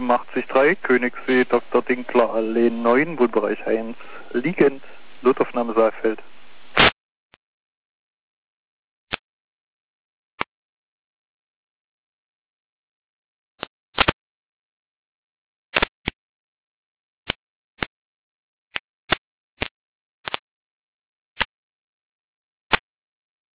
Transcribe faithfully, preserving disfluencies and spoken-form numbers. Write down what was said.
fünfundachtzig Komma drei, Königssee, Doktor Dinkler, Allee neun, Wohnbereich eins, liegend, Notaufnahme Saalfeld.